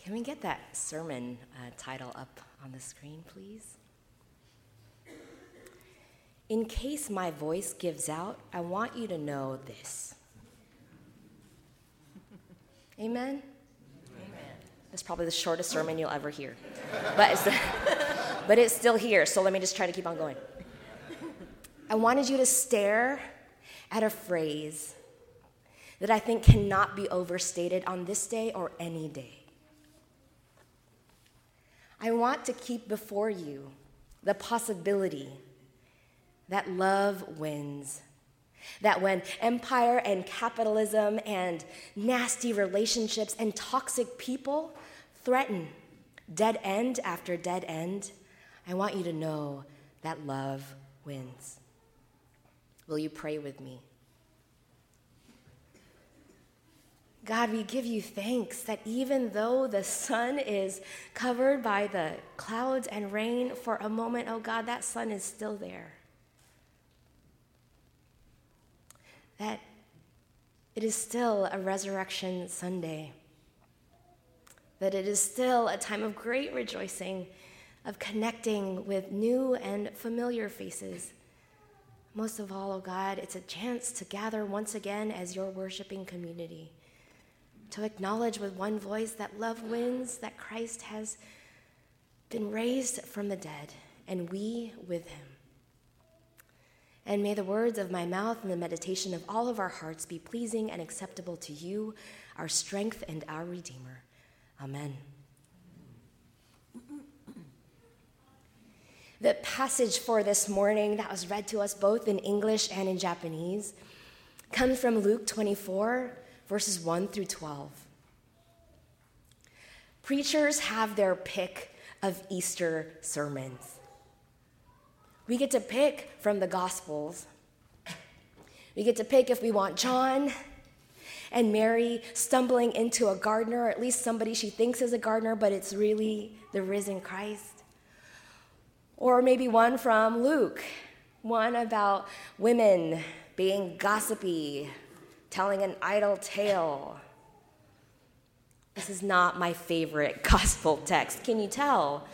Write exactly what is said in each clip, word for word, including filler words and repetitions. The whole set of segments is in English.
Can we get that sermon uh, title up on the screen, please? In case my voice gives out, I want you to know this. Amen? Amen. That's probably the shortest sermon you'll ever hear. But it's, but it's still here, so let me just try to keep on going. I wanted you to stare at a phrase that I think cannot be overstated on this day or any day. I want to keep before you the possibility that love wins. That when empire and capitalism and nasty relationships and toxic people threaten dead end after dead end, I want you to know that love wins. Will you pray with me? God, we give you thanks that even though the sun is covered by the clouds and rain for a moment, oh God, that sun is still there. That it is still a resurrection Sunday. That it is still a time of great rejoicing, of connecting with new and familiar faces. Most of all, oh God, it's a chance to gather once again as your worshiping community, to acknowledge with one voice that love wins, that Christ has been raised from the dead, and we with him. And may the words of my mouth and the meditation of all of our hearts be pleasing and acceptable to you, our strength and our Redeemer. Amen. The passage for this morning that was read to us both in English and in Japanese comes from Luke twenty-four, verses one through twelve. Preachers have their pick of Easter sermons. We get to pick from the Gospels. We get to pick if we want John and Mary stumbling into a gardener, or at least somebody she thinks is a gardener, but it's really the risen Christ. Or maybe one from Luke, one about women being gossipy, telling an idle tale. This is not my favorite gospel text. Can you tell?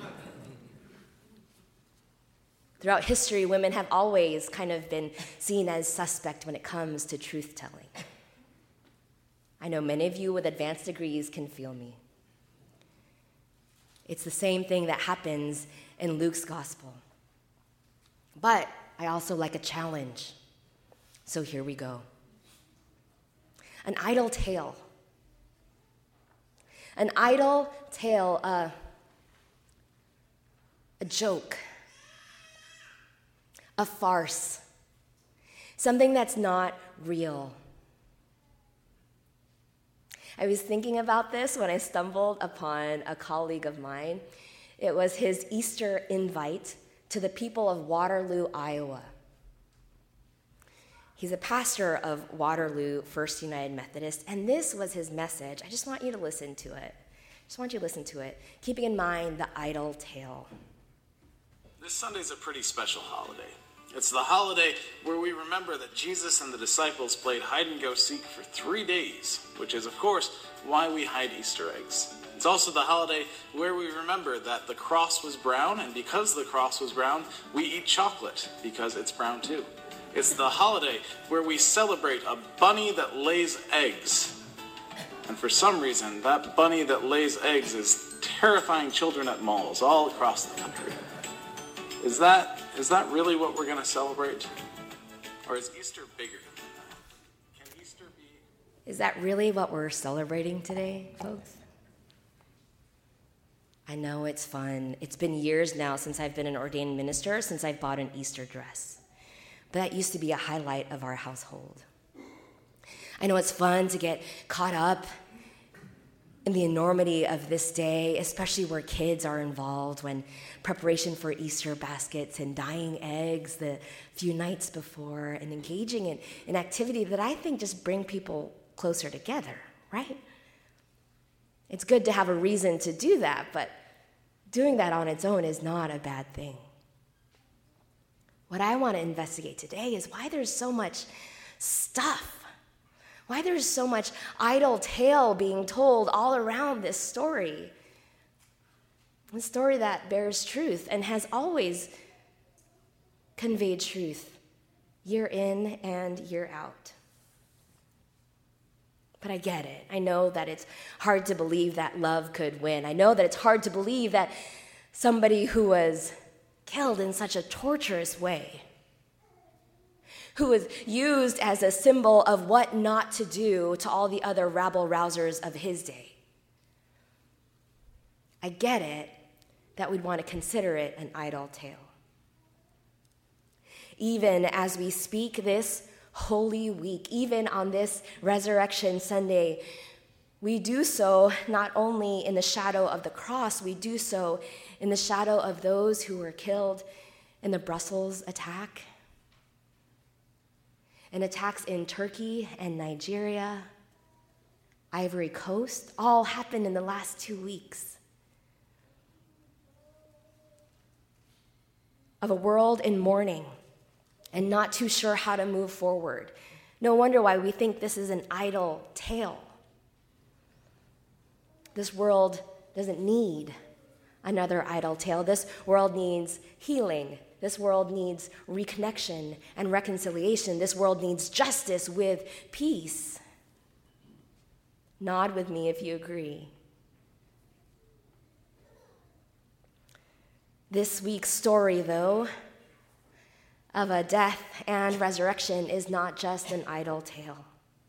Throughout history, women have always kind of been seen as suspect when it comes to truth-telling. I know many of you with advanced degrees can feel me. It's the same thing that happens in Luke's gospel. But I also like a challenge. So here we go. An idle tale. An idle tale, uh, a joke, a farce, something that's not real. I was thinking about this when I stumbled upon a colleague of mine. It was his Easter invite to the people of Waterloo, Iowa. He's a pastor of Waterloo First United Methodist, and this was his message. I just want you to listen to it. I just want you to listen to it, keeping in mind the idle tale. This Sunday's a pretty special holiday. It's the holiday where we remember that Jesus and the disciples played hide-and-go-seek for three days, which is, of course, why we hide Easter eggs. It's also the holiday where we remember that the cross was brown, and because the cross was brown, we eat chocolate, because it's brown too. It's the holiday where we celebrate a bunny that lays eggs. And for some reason, that bunny that lays eggs is terrifying children at malls all across the country. Is that is that really what we're going to celebrate? Or is Easter bigger than that? Can Easter be... Is that really what we're celebrating today, folks? I know it's fun. It's been years now since I've been an ordained minister, since I've bought an Easter dress. But that used to be a highlight of our household. I know it's fun to get caught up in the enormity of this day, especially where kids are involved, when preparation for Easter baskets and dyeing eggs the few nights before, and engaging in an activity that I think just bring people closer together, right? It's good to have a reason to do that, but doing that on its own is not a bad thing. What I want to investigate today is why there's so much stuff. Why there's so much idle tale being told all around this story. A story that bears truth and has always conveyed truth year in and year out. But I get it. I know that it's hard to believe that love could win. I know that it's hard to believe that somebody who was killed in such a torturous way, who was used as a symbol of what not to do to all the other rabble-rousers of his day. I get it that we'd want to consider it an idle tale. Even as we speak this Holy Week, even on this Resurrection Sunday, we do so not only in the shadow of the cross, we do so in the shadow of those who were killed in the Brussels attack, and attacks in Turkey and Nigeria, Ivory Coast, all happened in the last two weeks. Of a world in mourning and not too sure how to move forward. No wonder why we think this is an idle tale. This world doesn't need another idle tale. This world needs healing. This world needs reconnection and reconciliation. This world needs justice with peace. Nod with me if you agree. This week's story, though, of a death and resurrection is not just an idle tale.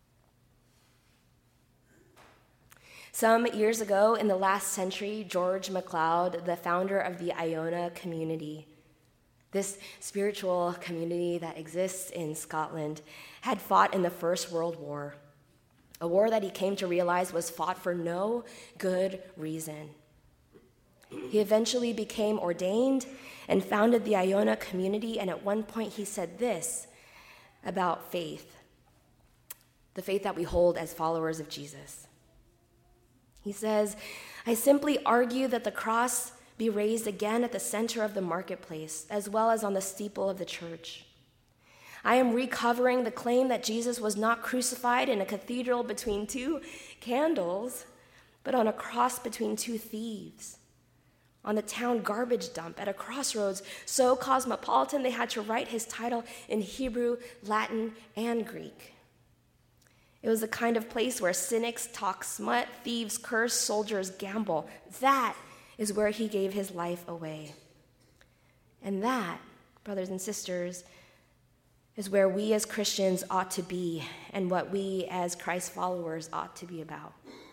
Some years ago, in the last century, George MacLeod, the founder of the Iona community, this spiritual community that exists in Scotland, had fought in the First World War, a war that he came to realize was fought for no good reason. He eventually became ordained and founded the Iona community, and at one point he said this about faith, the faith that we hold as followers of Jesus. He says, "I simply argue that the cross be raised again at the center of the marketplace, as well as on the steeple of the church. I am recovering the claim that Jesus was not crucified in a cathedral between two candles, but on a cross between two thieves, on the town garbage dump at a crossroads so cosmopolitan they had to write his title in Hebrew, Latin, and Greek. It was the kind of place where cynics talk smut, thieves curse, soldiers gamble. That is where he gave his life away. And that, brothers and sisters, is where we as Christians ought to be and what we as Christ followers ought to be about."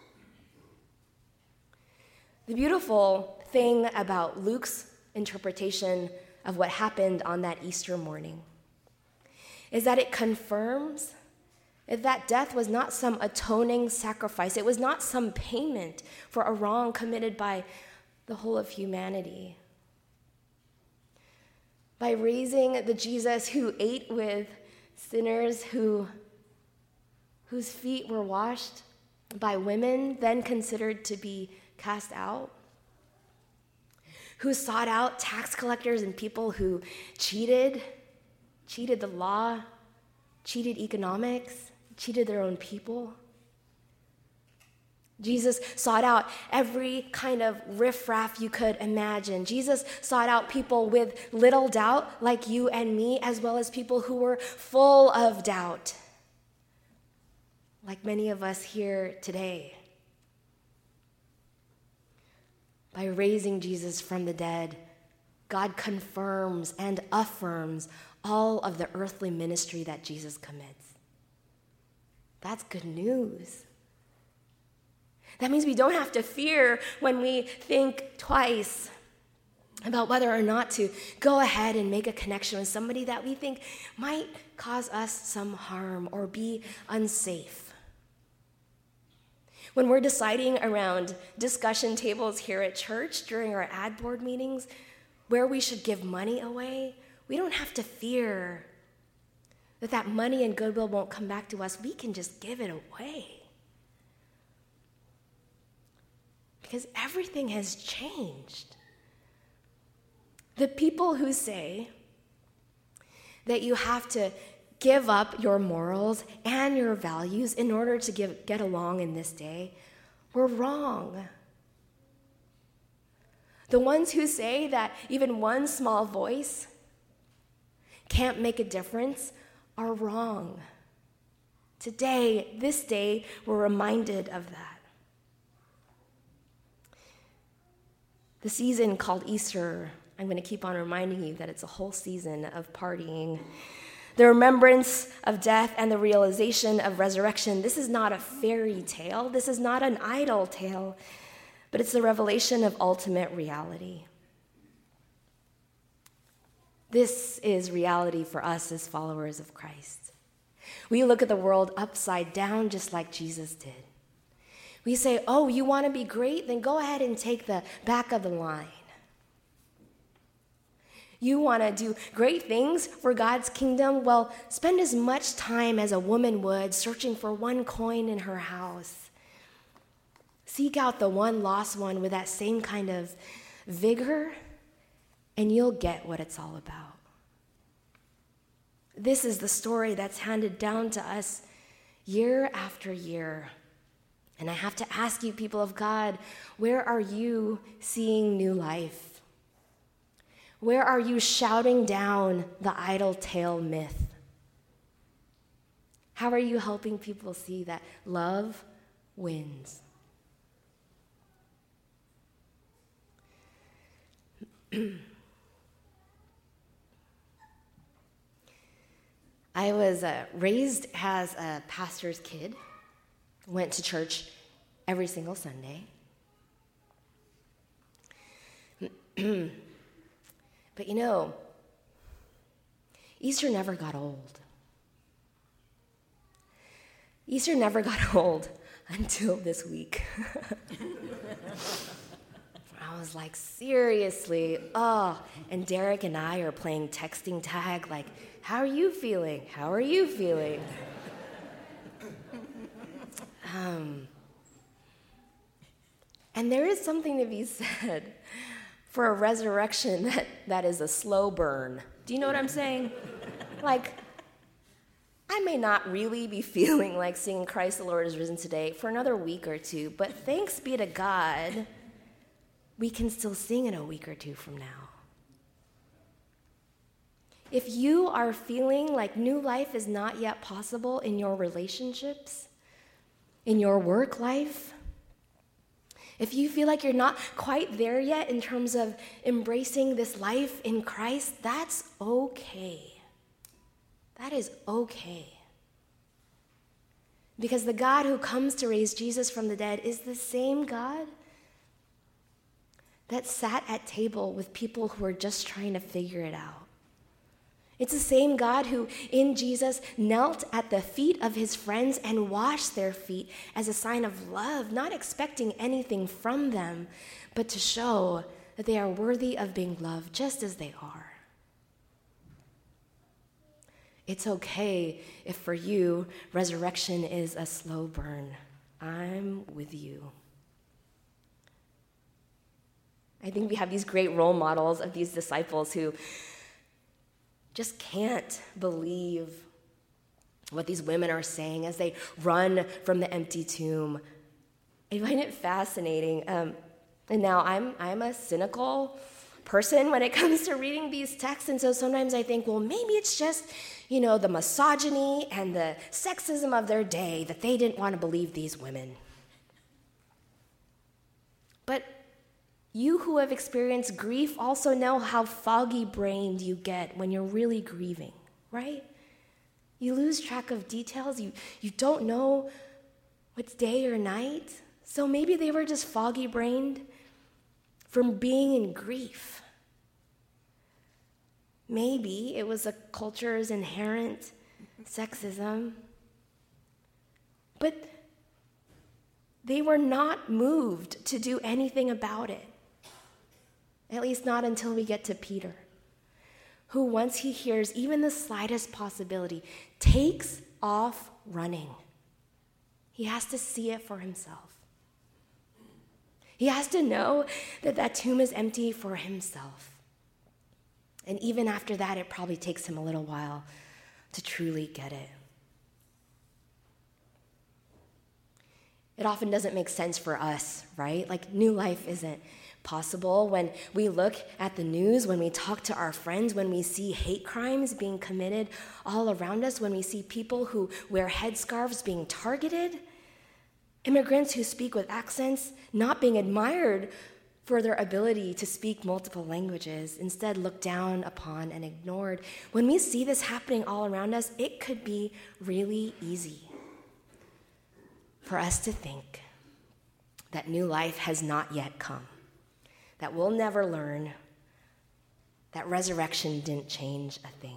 The beautiful thing about Luke's interpretation of what happened on that Easter morning is that it confirms that death was not some atoning sacrifice. It was not some payment for a wrong committed by the whole of humanity. By raising the Jesus who ate with sinners, who, whose feet were washed by women then considered to be cast out, who sought out tax collectors and people who cheated, cheated the law, cheated economics, cheated their own people. Jesus sought out every kind of riffraff you could imagine. Jesus sought out people with little doubt, like you and me, as well as people who were full of doubt, like many of us here today. By raising Jesus from the dead, God confirms and affirms all of the earthly ministry that Jesus commits. That's good news. That means we don't have to fear when we think twice about whether or not to go ahead and make a connection with somebody that we think might cause us some harm or be unsafe. When we're deciding around discussion tables here at church during our ad board meetings where we should give money away, we don't have to fear that that money and goodwill won't come back to us. We can just give it away. Because everything has changed. The people who say that you have to give up your morals and your values in order to give, get along in this day were wrong. The ones who say that even one small voice can't make a difference are wrong. Today, this day, we're reminded of that. The season called Easter, I'm going to keep on reminding you that it's a whole season of partying. The remembrance of death and the realization of resurrection. This is not a fairy tale. This is not an idle tale, but it's the revelation of ultimate reality. This is reality for us as followers of Christ. We look at the world upside down just like Jesus did. We say, oh, you want to be great? Then go ahead and take the back of the line. You want to do great things for God's kingdom? Well, spend as much time as a woman would searching for one coin in her house. Seek out the one lost one with that same kind of vigor, and you'll get what it's all about. This is the story that's handed down to us year after year. And I have to ask you, people of God, where are you seeing new life? Where are you shouting down the idle tale myth? How are you helping people see that love wins? I was uh, raised as a pastor's kid, went to church every single Sunday. But you know, Easter never got old. Easter never got old until this week. I was like, seriously, oh, and Derek and I are playing texting tag, like, how are you feeling? How are you feeling? um, and there is something to be said for a resurrection that, that is a slow burn. Do you know what I'm saying? Like, I may not really be feeling like singing Christ the Lord is risen today for another week or two, but thanks be to God, we can still sing in a week or two from now. If you are feeling like new life is not yet possible in your relationships, in your work life, if you feel like you're not quite there yet in terms of embracing this life in Christ, that's okay. That is okay. Because the God who comes to raise Jesus from the dead is the same God that sat at table with people who are just trying to figure it out. It's the same God who, in Jesus, knelt at the feet of his friends and washed their feet as a sign of love, not expecting anything from them, but to show that they are worthy of being loved just as they are. It's okay if for you, resurrection is a slow burn. I'm with you. I think we have these great role models of these disciples who just can't believe what these women are saying as they run from the empty tomb. I find it fascinating. Um, and now I'm I'm a cynical person when it comes to reading these texts, and so sometimes I think, well, maybe it's just, you know, the misogyny and the sexism of their day that they didn't want to believe these women. But you who have experienced grief also know how foggy-brained you get when you're really grieving, right? You lose track of details. You, you don't know what's day or night. So maybe they were just foggy-brained from being in grief. Maybe it was a culture's inherent sexism. But they were not moved to do anything about it. At least not until we get to Peter, who once he hears even the slightest possibility, takes off running. He has to see it for himself. He has to know that that tomb is empty for himself. And even after that, it probably takes him a little while to truly get it. It often doesn't make sense for us, right? Like, new life isn't possible when we look at the news, when we talk to our friends, when we see hate crimes being committed all around us, when we see people who wear headscarves being targeted, immigrants who speak with accents not being admired for their ability to speak multiple languages, instead looked down upon and ignored. When we see this happening all around us, it could be really easy for us to think that new life has not yet come, that we'll never learn, that resurrection didn't change a thing.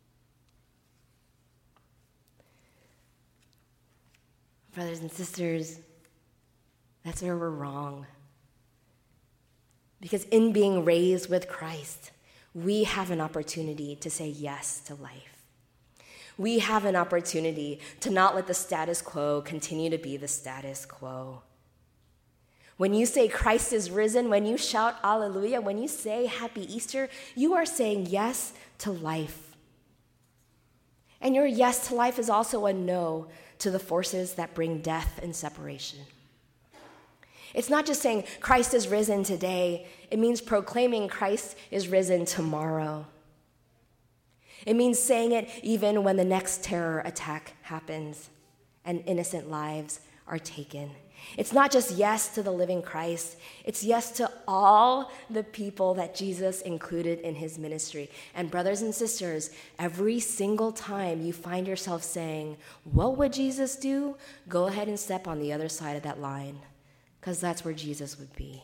Brothers and sisters, that's where we're wrong. Because in being raised with Christ, we have an opportunity to say yes to life. We have an opportunity to not let the status quo continue to be the status quo. When you say Christ is risen, when you shout Alleluia, when you say Happy Easter, you are saying yes to life. And your yes to life is also a no to the forces that bring death and separation. It's not just saying Christ is risen today. It means proclaiming Christ is risen tomorrow. It means saying it even when the next terror attack happens and innocent lives are taken. It's not just yes to the living Christ. It's yes to all the people that Jesus included in his ministry. And brothers and sisters, every single time you find yourself saying, what would Jesus do? Go ahead and step on the other side of that line, because that's where Jesus would be.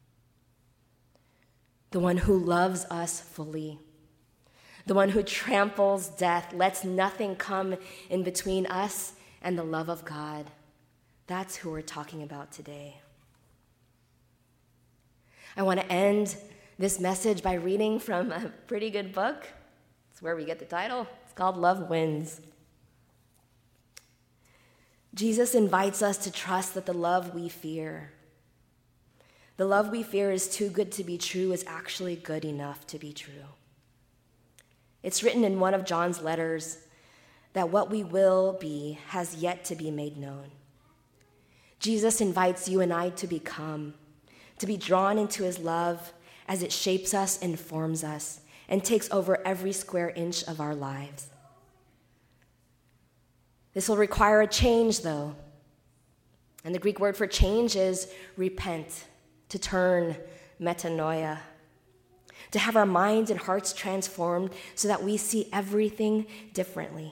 The one who loves us fully. The one who tramples death, lets nothing come in between us and the love of God. That's who we're talking about today. I want to end this message by reading from a pretty good book. It's where we get the title. It's called Love Wins. Jesus invites us to trust that the love we fear, the love we fear is too good to be true, is actually good enough to be true. It's written in one of John's letters that what we will be has yet to be made known. Jesus invites you and I to become, to be drawn into his love as it shapes us and forms us and takes over every square inch of our lives. This will require a change, though. And the Greek word for change is repent, to turn, metanoia, to have our minds and hearts transformed so that we see everything differently.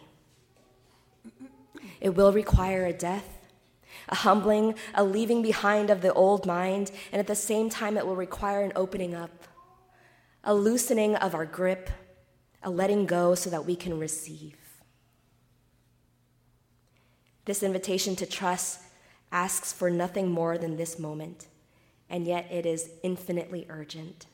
It will require a death, a humbling, a leaving behind of the old mind, and at the same time it will require an opening up, a loosening of our grip, a letting go so that we can receive. This invitation to trust asks for nothing more than this moment, and yet it is infinitely urgent.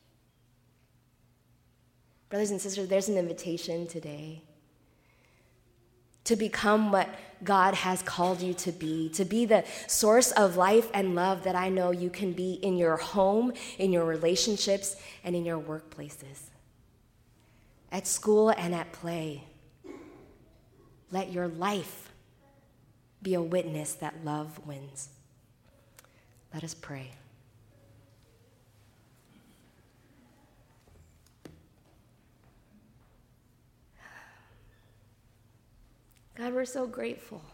Brothers and sisters, there's an invitation today to become what God has called you to be, to be the source of life and love that I know you can be in your home, in your relationships, and in your workplaces, at school and at play. Let your life be a witness that love wins. Let us pray. God, we're so grateful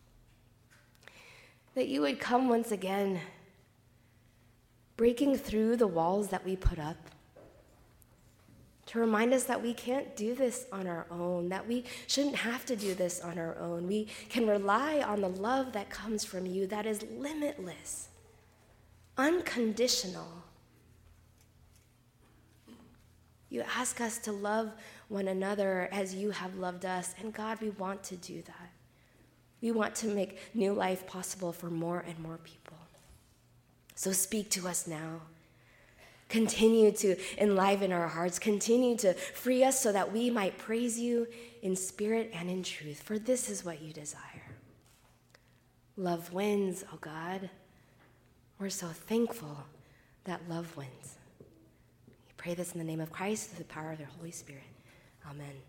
that you would come once again, breaking through the walls that we put up, to remind us that we can't do this on our own, that we shouldn't have to do this on our own. We can rely on the love that comes from you that is limitless, unconditional. You ask us to love one another as you have loved us, and God, we want to do that. We want to make new life possible for more and more people. So speak to us now. Continue to enliven our hearts. Continue to free us so that we might praise you in spirit and in truth, for this is what you desire. Love wins, oh God. We're so thankful that love wins. We pray this in the name of Christ, through the power of the Holy Spirit. Amen.